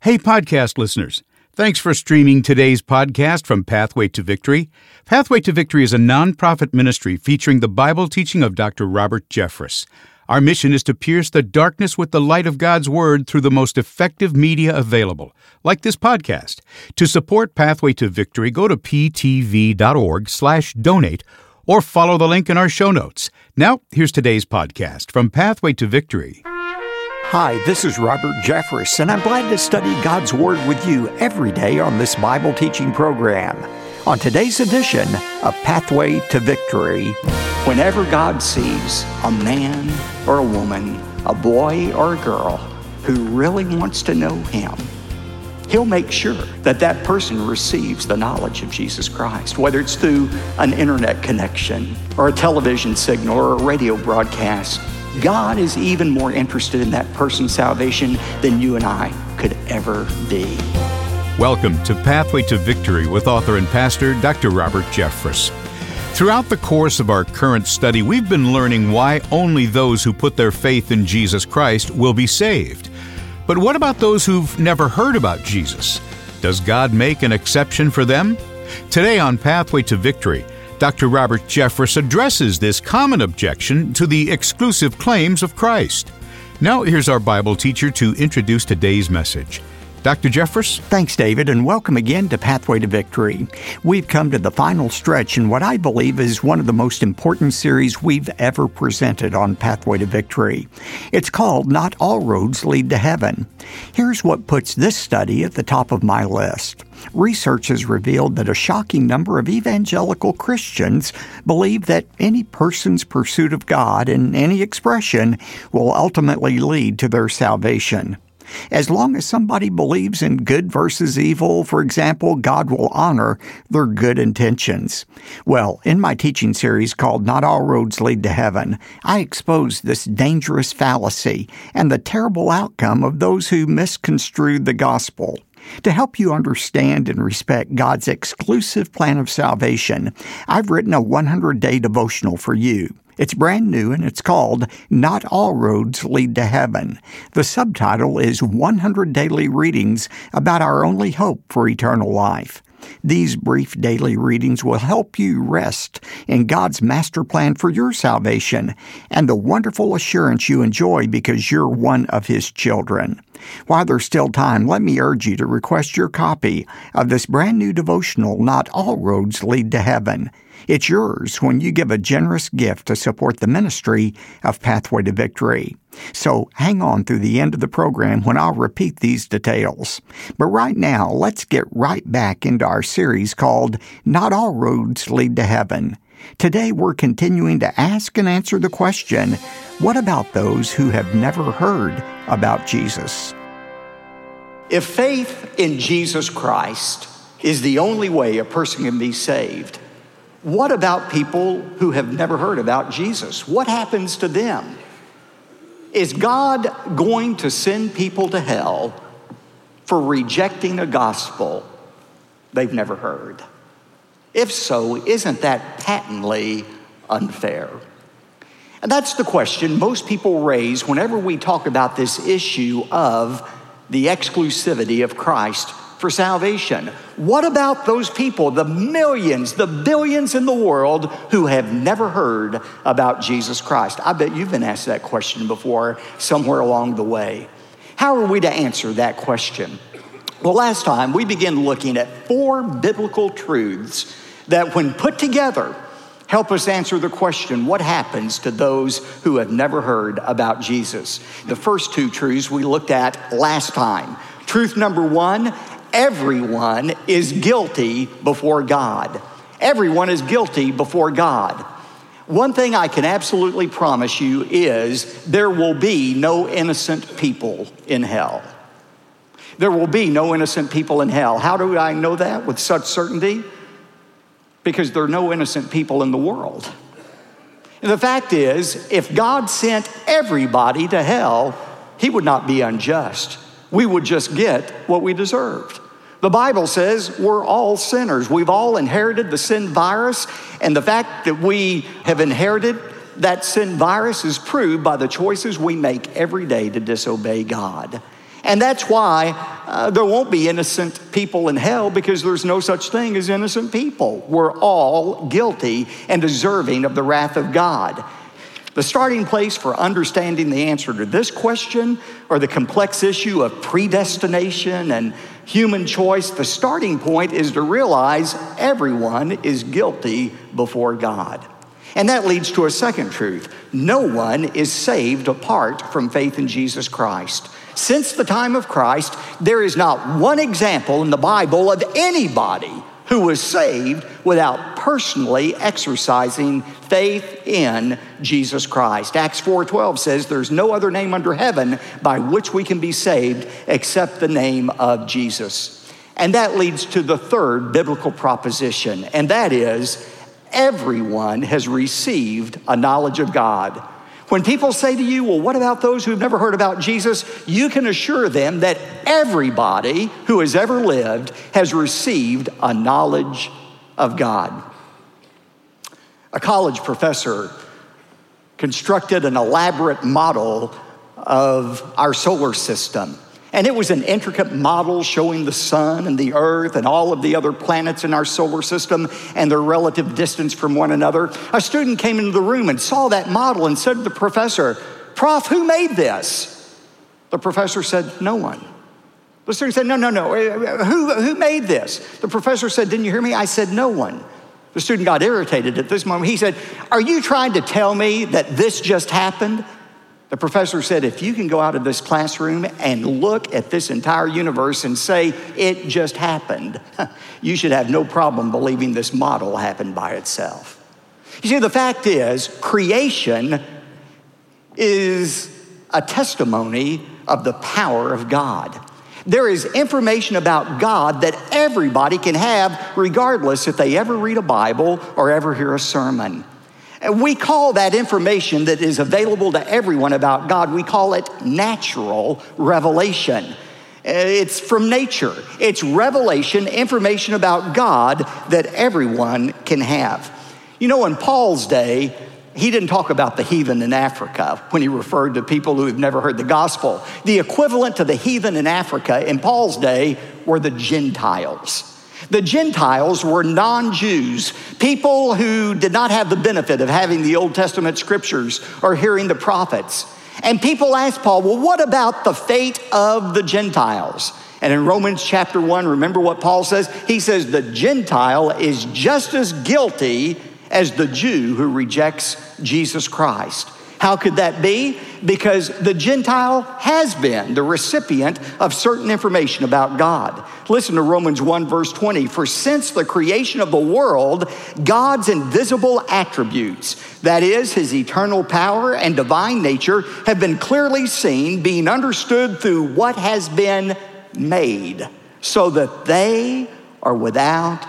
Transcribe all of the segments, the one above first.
Hey, podcast listeners. Thanks for streaming today's podcast from Pathway to Victory. Pathway to Victory is a nonprofit ministry featuring the Bible teaching of Dr. Robert Jeffress. Our mission is to pierce the darkness with the light of God's Word through the most effective media available, like this podcast. To support Pathway to Victory, go to ptv.org/donate or follow the link in our show notes. Now, here's today's podcast from Pathway to Victory. Hi, this is Robert Jeffress, and I'm glad to study God's Word with you every day on this Bible teaching program. On today's edition of Pathway to Victory, whenever God sees a man or a woman, a boy or a girl who really wants to know Him, He'll make sure that that person receives the knowledge of Jesus Christ, whether it's through an internet connection or a television signal or a radio broadcast. God is even more interested in that person's salvation than you and I could ever be. Welcome to Pathway to Victory with author and pastor Dr. Robert Jeffress. Throughout the course of our current study, we've been learning why only those who put their faith in Jesus Christ will be saved. But what about those who've never heard about Jesus? Does God make an exception for them? Today on Pathway to Victory, Dr. Robert Jeffress addresses this common objection to the exclusive claims of Christ. Now here's our Bible teacher to introduce today's message. Dr. Jeffress? Thanks, David, and welcome again to Pathway to Victory. We've come to the final stretch in what I believe is one of the most important series we've ever presented on Pathway to Victory. It's called Not All Roads Lead to Heaven. Here's what puts this study at the top of my list. Research has revealed that a shocking number of evangelical Christians believe that any person's pursuit of God in any expression will ultimately lead to their salvation. As long as somebody believes in good versus evil, for example, God will honor their good intentions. Well, in my teaching series called Not All Roads Lead to Heaven, I expose this dangerous fallacy and the terrible outcome of those who misconstrued the gospel. To help you understand and respect God's exclusive plan of salvation, I've written a 100-day devotional for you. It's brand new and it's called Not All Roads Lead to Heaven. The subtitle is 100 Daily Readings About Our Only Hope for Eternal Life. These brief daily readings will help you rest in God's master plan for your salvation and the wonderful assurance you enjoy because you're one of His children. While there's still time, let me urge you to request your copy of this brand new devotional, Not All Roads Lead to Heaven. It's yours when you give a generous gift to support the ministry of Pathway to Victory. So hang on through the end of the program when I'll repeat these details. But right now, let's get right back into our series called Not All Roads Lead to Heaven. Today, we're continuing to ask and answer the question, what about those who have never heard about Jesus? If faith in Jesus Christ is the only way a person can be saved, what about people who have never heard about Jesus? What happens to them? Is God going to send people to hell for rejecting a gospel they've never heard? If so, isn't that patently unfair? And that's the question most people raise whenever we talk about this issue of the exclusivity of Christ for salvation. What about those people, the millions, the billions in the world who have never heard about Jesus Christ? I bet you've been asked that question before somewhere along the way. How are we to answer that question? Well, last time we began looking at 4 biblical truths that when put together help us answer the question, what happens to those who have never heard about Jesus? The first 2 truths we looked at last time. Truth number 1, everyone is guilty before God. Everyone is guilty before God. One thing I can absolutely promise you is there will be no innocent people in hell. There will be no innocent people in hell. How do I know that with such certainty? Because there are no innocent people in the world. And the fact is, if God sent everybody to hell, He would not be unjust. We would just get what we deserved. The Bible says we're all sinners. We've all inherited the sin virus, and the fact that we have inherited that sin virus is proved by the choices we make every day to disobey God. And that's why there won't be innocent people in hell because there's no such thing as innocent people. We're all guilty and deserving of the wrath of God. The starting place for understanding the answer to this question, or the complex issue of predestination and human choice, the starting point is to realize everyone is guilty before God. And that leads to a second truth. No one is saved apart from faith in Jesus Christ. Since the time of Christ, there is not one example in the Bible of anybody who was saved without personally exercising faith in Jesus Christ. Acts 4:12 says there's no other name under heaven by which we can be saved except the name of Jesus. And that leads to the third biblical proposition, and that is everyone has received a knowledge of God. When people say to you, well, what about those who've never heard about Jesus? You can assure them that everybody who has ever lived has received a knowledge of God. A college professor constructed an elaborate model of our solar system. And it was an intricate model showing the sun and the earth and all of the other planets in our solar system and their relative distance from one another. A student came into the room and saw that model and said to the professor, "Prof, who made this?" The professor said, "No one." The student said, No. Who made this? The professor said, "Didn't you hear me? I said no one." The student got irritated at this moment. He said, "Are you trying to tell me that this just happened?" The professor said, "If you can go out of this classroom and look at this entire universe and say it just happened, you should have no problem believing this model happened by itself." You see, the fact is, creation is a testimony of the power of God. There is information about God that everybody can have, regardless if they ever read a Bible or ever hear a sermon. And we call that information that is available to everyone about God, we call it natural revelation. It's from nature. It's revelation, information about God that everyone can have. You know, in Paul's day, he didn't talk about the heathen in Africa when he referred to people who have never heard the gospel. The equivalent to the heathen in Africa in Paul's day were the Gentiles. The Gentiles were non-Jews, people who did not have the benefit of having the Old Testament scriptures or hearing the prophets. And people asked Paul, well, what about the fate of the Gentiles? And in Romans chapter 1, remember what Paul says? He says the Gentile is just as guilty as the Jew who rejects Jesus Christ. How could that be? Because the Gentile has been the recipient of certain information about God. Listen to Romans 1 verse 20. For since the creation of the world, God's invisible attributes, that is, his eternal power and divine nature, have been clearly seen, being understood through what has been made, so that they are without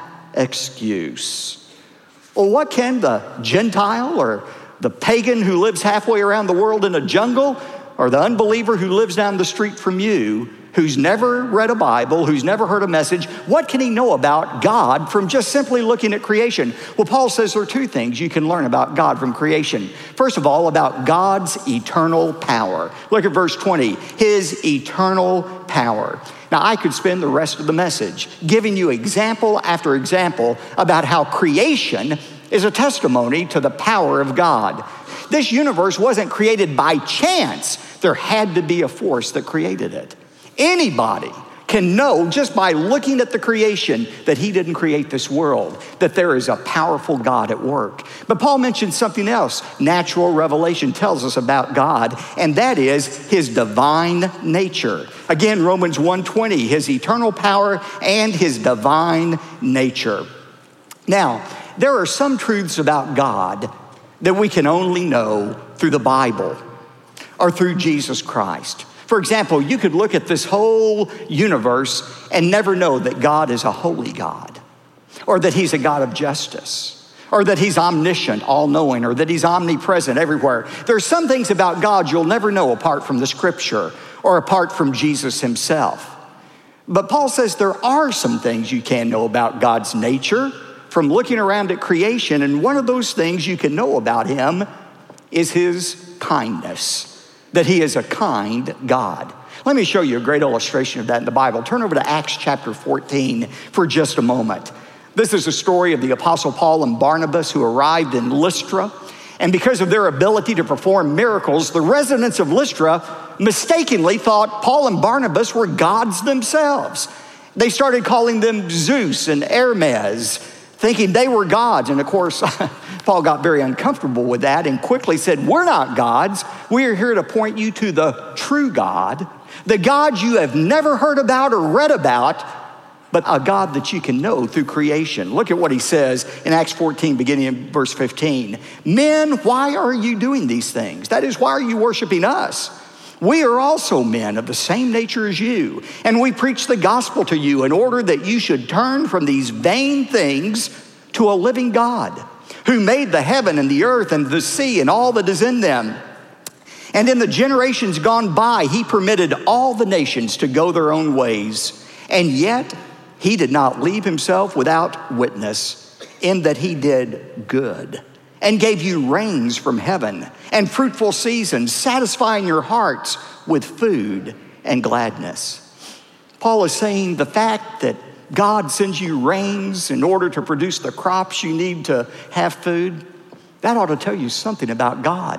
excuse. Well, what can the Gentile or the pagan who lives halfway around the world in a jungle, or the unbeliever who lives down the street from you, who's never read a Bible, who's never heard a message, what can he know about God from just simply looking at creation? Well, Paul says there are two things you can learn about God from creation. First of all, about God's eternal power. Look at verse 20, his eternal power. Now, I could spend the rest of the message giving you example after example about how creation is a testimony to the power of God. This universe wasn't created by chance. There had to be a force that created it. Anybody can know just by looking at the creation that he didn't create this world, that there is a powerful God at work. But Paul mentioned something else. Natural revelation tells us about God, and that is his divine nature. Again, Romans 1:20, his eternal power and his divine nature. Now, there are some truths about God that we can only know through the Bible or through Jesus Christ. For example, you could look at this whole universe and never know that God is a holy God, or that he's a God of justice, or that he's omniscient, all-knowing, or that he's omnipresent everywhere. There are some things about God you'll never know apart from the scripture or apart from Jesus himself. But Paul says there are some things you can know about God's nature from looking around at creation, and one of those things you can know about him is his kindness, that he is a kind God. Let me show you a great illustration of that in the Bible. Turn over to Acts chapter 14 for just a moment. This is a story of the Apostle Paul and Barnabas who arrived in Lystra. And because of their ability to perform miracles, the residents of Lystra mistakenly thought Paul and Barnabas were gods themselves. They started calling them Zeus and Hermes, thinking they were gods. And of course, Paul got very uncomfortable with that and quickly said, "We're not gods. We are here to point you to the true God, the God you have never heard about or read about, but a God that you can know through creation." Look at what he says in Acts 14, beginning in verse 15. "Men, why are you doing these things? That is, why are you worshiping us? We are also men of the same nature as you, and we preach the gospel to you in order that you should turn from these vain things to a living God, who made the heaven and the earth and the sea and all that is in them. And in the generations gone by, he permitted all the nations to go their own ways. And yet he did not leave himself without witness, in that he did good and gave you rains from heaven and fruitful seasons, satisfying your hearts with food and gladness." Paul is saying the fact that God sends you rains in order to produce the crops you need to have food, that ought to tell you something about God.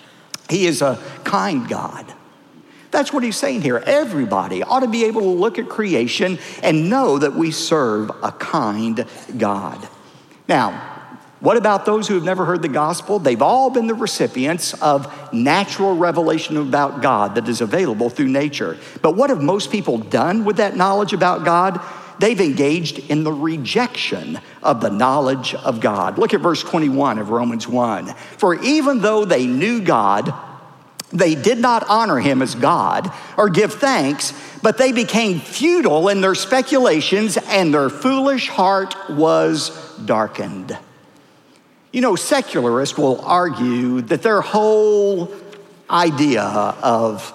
He is a kind God. That's what he's saying here. Everybody ought to be able to look at creation and know that we serve a kind God. Now, what about those who have never heard the gospel? They've all been the recipients of natural revelation about God that is available through nature. But what have most people done with that knowledge about God? They've engaged in the rejection of the knowledge of God. Look at verse 21 of Romans 1. "For even though they knew God, they did not honor him as God or give thanks, but they became futile in their speculations, and their foolish heart was darkened." You know, secularists will argue that their whole idea of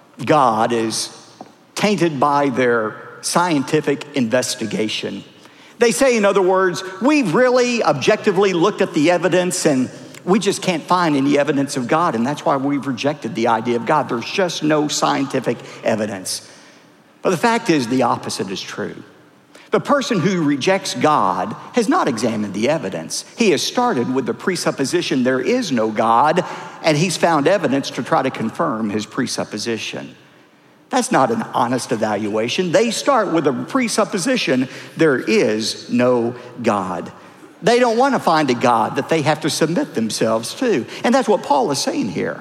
God is tainted by their scientific investigation. They say, in other words, we've really objectively looked at the evidence and we just can't find any evidence of God, and that's why we've rejected the idea of God. There's just no scientific evidence. But the fact is, the opposite is true. The person who rejects God has not examined the evidence. He has started with the presupposition there is no God, and he's found evidence to try to confirm his presupposition. That's not an honest evaluation. They start with a presupposition there is no God. They don't want to find a God that they have to submit themselves to. And that's what Paul is saying here.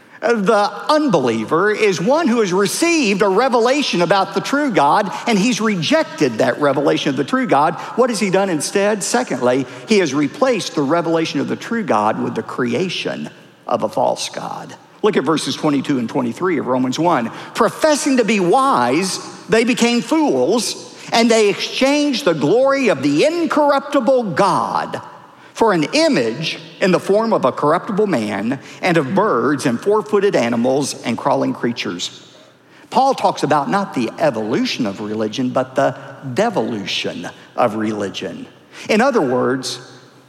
The unbeliever is one who has received a revelation about the true God, and he's rejected that revelation of the true God. What has he done instead? Secondly, he has replaced the revelation of the true God with the creation of a false God. Look at verses 22 and 23 of Romans 1. "Professing to be wise, they became fools, and they exchanged the glory of the incorruptible God for an image in the form of a corruptible man and of birds and four-footed animals and crawling creatures." Paul talks about not the evolution of religion, but the devolution of religion. In other words,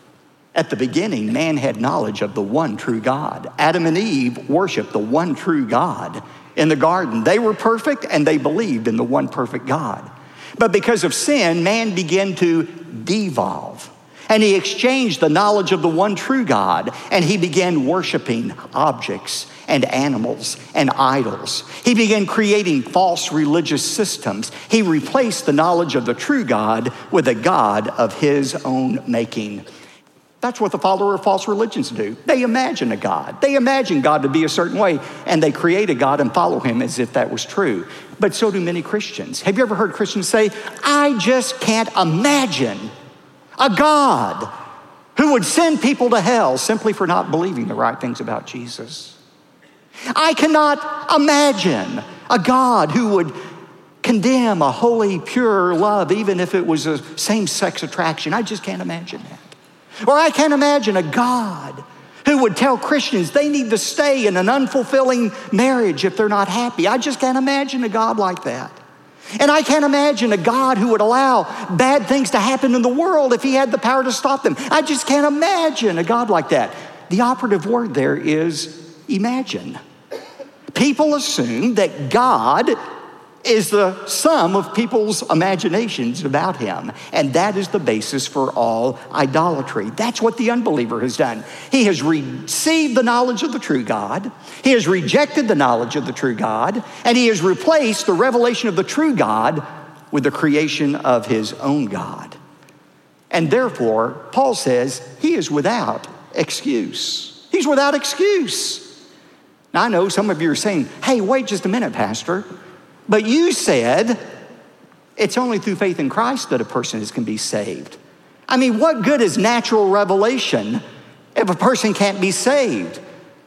at the beginning, man had knowledge of the one true God. Adam and Eve worshiped the one true God in the garden. They were perfect and they believed in the one perfect God. But because of sin, man began to devolve. And he exchanged the knowledge of the one true God, and he began worshiping objects and animals and idols. He began creating false religious systems. He replaced the knowledge of the true God with a God of his own making. That's what the follower of false religions do. They imagine a God. They imagine God to be a certain way, and they create a God and follow him as if that was true. But so do many Christians. Have you ever heard Christians say, "I just can't imagine a God who would send people to hell simply for not believing the right things about Jesus? I cannot imagine a God who would condemn a holy, pure love even if it was a same-sex attraction. I just can't imagine that." Or I can't imagine a God who would tell Christians they need to stay in an unfulfilling marriage if they're not happy. I just can't imagine a God like that. And I can't imagine a God who would allow bad things to happen in the world if he had the power to stop them. I just can't imagine a God like that. The operative word there is imagine. People assume that God is the sum of people's imaginations about him. And that is the basis for all idolatry. That's what the unbeliever has done. He has received the knowledge of the true God. He has rejected the knowledge of the true God. And he has replaced the revelation of the true God with the creation of his own God. And therefore, Paul says he is without excuse. He's without excuse. Now, I know some of you are saying, hey, wait just a minute, Pastor. But you said it's only through faith in Christ that a person can be saved. I mean, what good is natural revelation if a person can't be saved?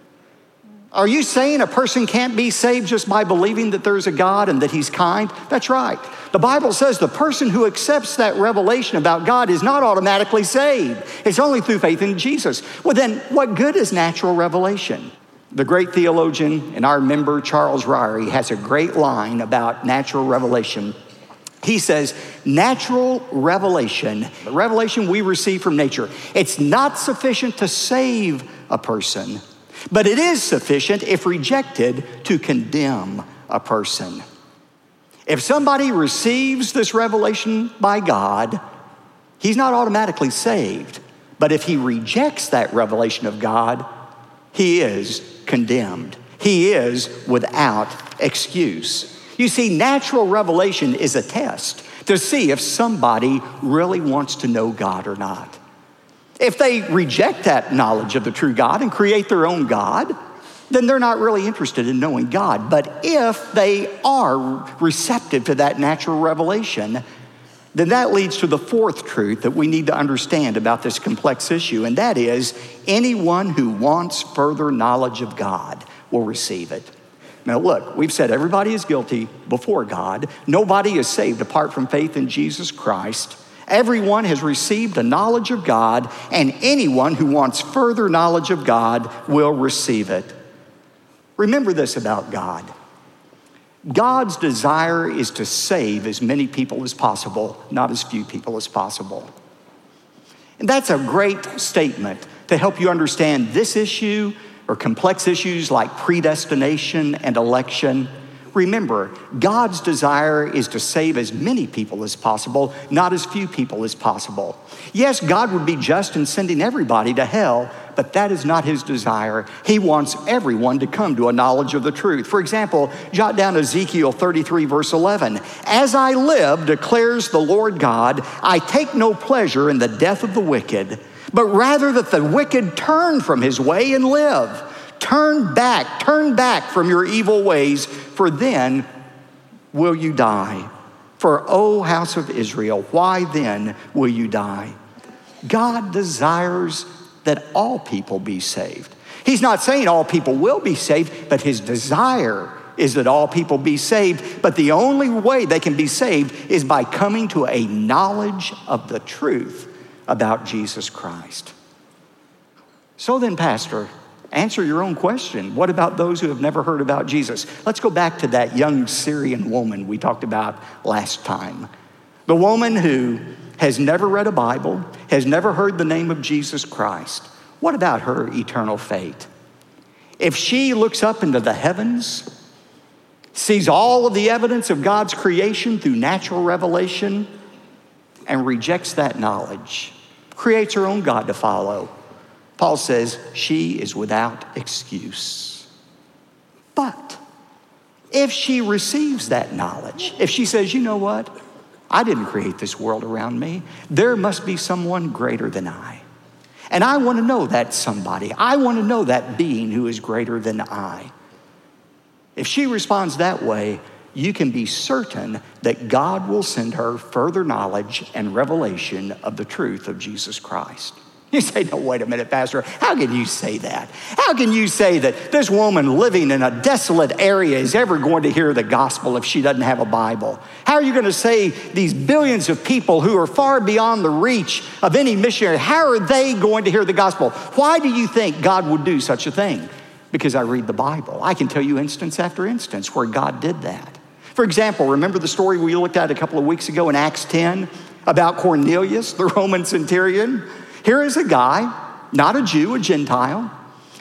Are you saying a person can't be saved just by believing that there's a God and that he's kind? That's right. The Bible says the person who accepts that revelation about God is not automatically saved. It's only through faith in Jesus. Well, then what good is natural revelation? The great theologian and our member, Charles Ryrie, has a great line about natural revelation. He says, natural revelation, the revelation we receive from nature, it's not sufficient to save a person, but it is sufficient, if rejected, to condemn a person. If somebody receives this revelation by God, he's not automatically saved. But if he rejects that revelation of God, he is condemned. He is without excuse. You see, natural revelation is a test to see if somebody really wants to know God or not. If they reject that knowledge of the true God and create their own God, then they're not really interested in knowing God. But if they are receptive to that natural revelation, then that leads to the fourth truth that we need to understand about this complex issue, and that is anyone who wants further knowledge of God will receive it. Now look, we've said everybody is guilty before God. Nobody is saved apart from faith in Jesus Christ. Everyone has received a knowledge of God, and anyone who wants further knowledge of God will receive it. Remember this about God. God's desire is to save as many people as possible, not as few people as possible. And that's a great statement to help you understand this issue or complex issues like predestination and election. Remember, God's desire is to save as many people as possible, not as few people as possible. Yes, God would be just in sending everybody to hell, but that is not his desire. He wants everyone to come to a knowledge of the truth. For example, jot down Ezekiel 33, verse 11. As I live, declares the Lord God, I take no pleasure in the death of the wicked, but rather that the wicked turn from his way and live. Turn back from your evil ways, for then will you die. For, O house of Israel, why then will you die? God desires that all people be saved. He's not saying all people will be saved, but his desire is that all people be saved. But the only way they can be saved is by coming to a knowledge of the truth about Jesus Christ. So then, Pastor, answer your own question. What about those who have never heard about Jesus? Let's go back to that young Syrian woman we talked about last time. The woman who has never read a Bible, has never heard the name of Jesus Christ. What about her eternal fate? If she looks up into the heavens, sees all of the evidence of God's creation through natural revelation, and rejects that knowledge, creates her own God to follow, Paul says she is without excuse. But if she receives that knowledge, if she says, you know what? I didn't create this world around me. There must be someone greater than I. And I want to know that somebody. I want to know that being who is greater than I. If she responds that way, you can be certain that God will send her further knowledge and revelation of the truth of Jesus Christ. You say, no, wait a minute, Pastor. How can you say that? How can you say that this woman living in a desolate area is ever going to hear the gospel if she doesn't have a Bible? How are you going to say these billions of people who are far beyond the reach of any missionary, how are they going to hear the gospel? Why do you think God would do such a thing? Because I read the Bible. I can tell you instance after instance where God did that. For example, remember the story we looked at a couple of weeks ago in Acts 10 about Cornelius, the Roman centurion? Here is a guy, not a Jew, a Gentile,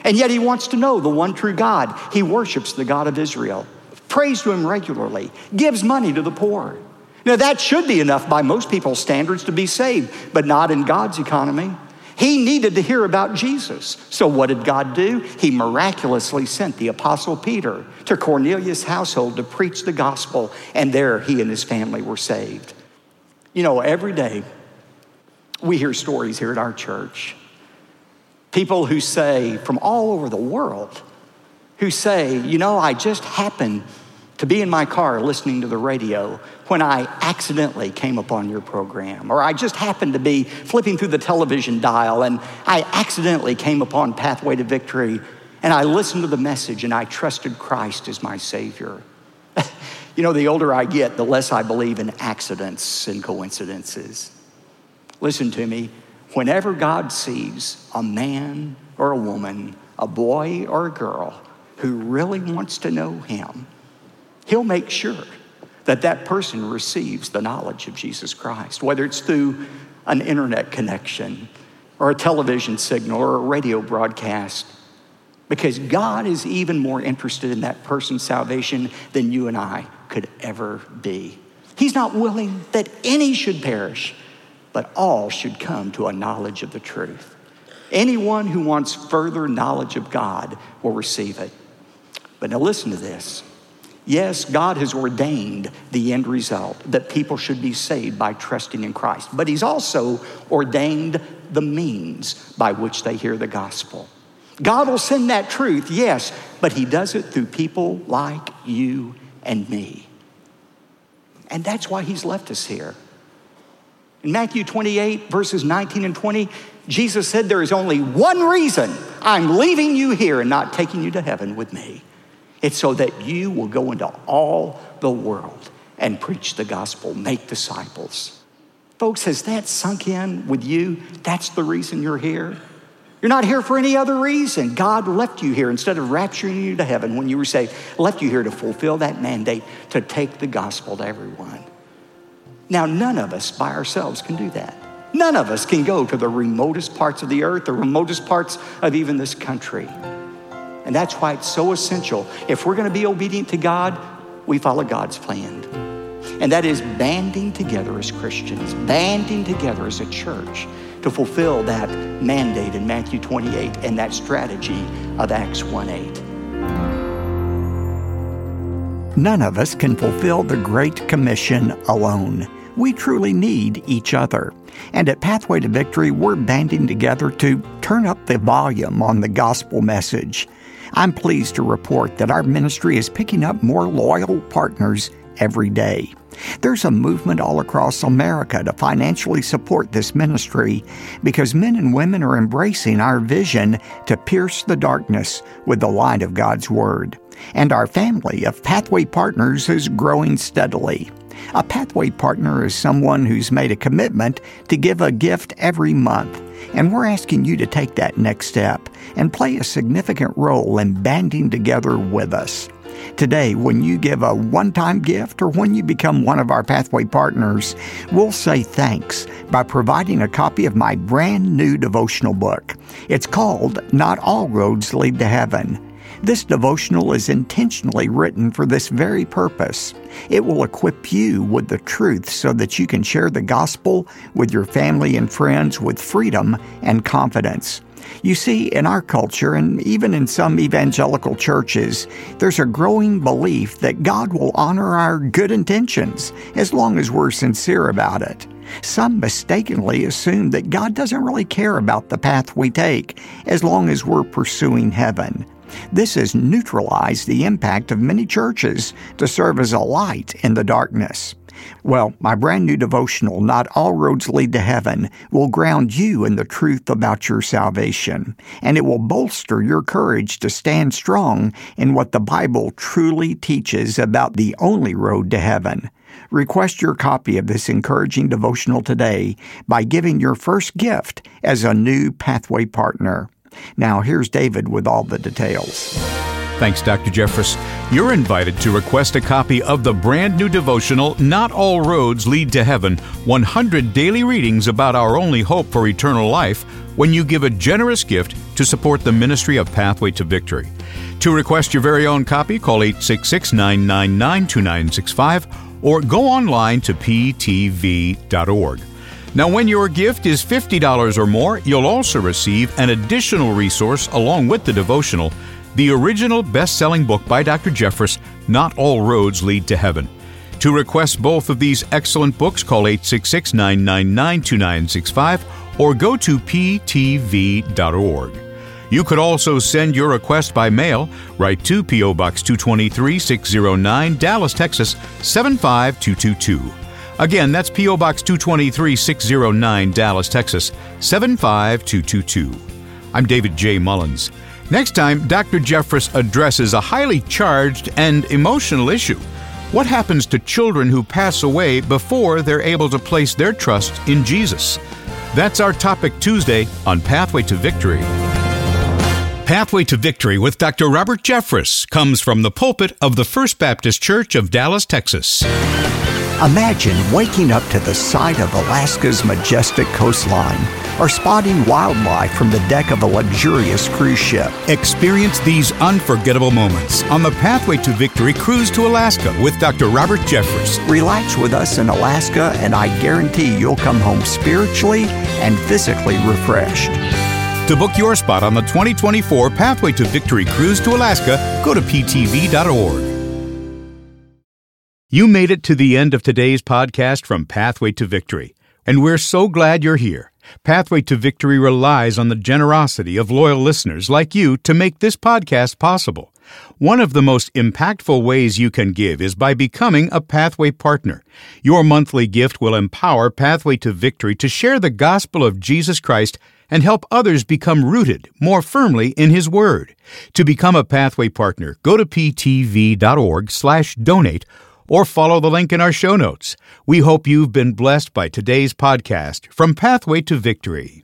And yet he wants to know the one true God. He worships the God of Israel, prays to him regularly, gives money to the poor. Now that should be enough by most people's standards to be saved, but not in God's economy. He needed to hear about Jesus. So what did God do? He miraculously sent the Apostle Peter to Cornelius' household to preach the gospel, and there he and his family were saved. You know, every day we hear stories here at our church. People who say, from all over the world, who say, you know, I just happened to be in my car listening to the radio when I accidentally came upon your program. Or I just happened to be flipping through the television dial and I accidentally came upon Pathway to Victory and I listened to the message and I trusted Christ as my Savior. You know, the older I get, the less I believe in accidents and coincidences. Listen to me. Whenever God sees a man or a woman, a boy or a girl who really wants to know him, he'll make sure that that person receives the knowledge of Jesus Christ, whether it's through an internet connection or a television signal or a radio broadcast, because God is even more interested in that person's salvation than you and I could ever be. He's not willing that any should perish, but all should come to a knowledge of the truth. Anyone who wants further knowledge of God will receive it. But now listen to this. Yes, God has ordained the end result, that people should be saved by trusting in Christ. But he's also ordained the means by which they hear the gospel. God will send that truth, yes, but he does it through people like you and me. And that's why he's left us here. In Matthew 28, verses 19 and 20, Jesus said, there is only one reason I'm leaving you here and not taking you to heaven with me. It's so that you will go into all the world and preach the gospel, make disciples. Folks, has that sunk in with you? That's the reason you're here. You're not here for any other reason. God left you here instead of rapturing you to heaven when you were saved, left you here to fulfill that mandate to take the gospel to everyone. Now, none of us by ourselves can do that. None of us can go to the remotest parts of the earth, the remotest parts of even this country. And that's why it's so essential. If we're going to be obedient to God, we follow God's plan. And that is banding together as Christians, banding together as a church to fulfill that mandate in Matthew 28 and that strategy of Acts 1:8. None of us can fulfill the Great Commission alone. We truly need each other. And at Pathway to Victory, we're banding together to turn up the volume on the gospel message. I'm pleased to report that our ministry is picking up more loyal partners every day. There's a movement all across America to financially support this ministry because men and women are embracing our vision to pierce the darkness with the light of God's Word. And our family of Pathway Partners is growing steadily. A Pathway Partner is someone who's made a commitment to give a gift every month. And we're asking you to take that next step and play a significant role in banding together with us. Today, when you give a one-time gift or when you become one of our Pathway Partners, we'll say thanks by providing a copy of my brand new devotional book. It's called Not All Roads Lead to Heaven. This devotional is intentionally written for this very purpose. It will equip you with the truth so that you can share the gospel with your family and friends with freedom and confidence. You see, in our culture, and even in some evangelical churches, there's a growing belief that God will honor our good intentions as long as we're sincere about it. Some mistakenly assume that God doesn't really care about the path we take as long as we're pursuing heaven. This has neutralized the impact of many churches to serve as a light in the darkness. Well, my brand new devotional, Not All Roads Lead to Heaven, will ground you in the truth about your salvation, and it will bolster your courage to stand strong in what the Bible truly teaches about the only road to heaven. Request your copy of this encouraging devotional today by giving your first gift as a new Pathway Partner. Now, here's David with all the details. Thanks, Dr. Jeffress. You're invited to request a copy of the brand new devotional, Not All Roads Lead to Heaven, 100 daily readings about our only hope for eternal life, when you give a generous gift to support the ministry of Pathway to Victory. To request your very own copy, call 866-999-2965 or go online to ptv.org. Now, when your gift is $50 or more, you'll also receive an additional resource along with the devotional, the original best-selling book by Dr. Jeffress, Not All Roads Lead to Heaven. To request both of these excellent books, call 866-999-2965 or go to ptv.org. You could also send your request by mail. Write to P.O. Box 223, 609, Dallas, Texas, 75222. Again, that's P.O. Box 223, 609, Dallas, Texas, 75222. I'm David J. Mullins. Next time, Dr. Jeffress addresses a highly charged and emotional issue. What happens to children who pass away before they're able to place their trust in Jesus? That's our topic Tuesday on Pathway to Victory. Pathway to Victory with Dr. Robert Jeffress comes from the pulpit of the First Baptist Church of Dallas, Texas. Imagine waking up to the sight of Alaska's majestic coastline or spotting wildlife from the deck of a luxurious cruise ship. Experience these unforgettable moments on the Pathway to Victory cruise to Alaska with Dr. Robert Jeffress. Relax with us in Alaska, and I guarantee you'll come home spiritually and physically refreshed. To book your spot on the 2024 Pathway to Victory cruise to Alaska, go to ptv.org. You made it to the end of today's podcast from Pathway to Victory, and we're so glad you're here. Pathway to Victory relies on the generosity of loyal listeners like you to make this podcast possible. One of the most impactful ways you can give is by becoming a Pathway partner. Your monthly gift will empower Pathway to Victory to share the gospel of Jesus Christ and help others become rooted more firmly in His Word. To become a Pathway partner, go to ptv.org/donate or follow the link in our show notes. We hope you've been blessed by today's podcast from Pathway to Victory.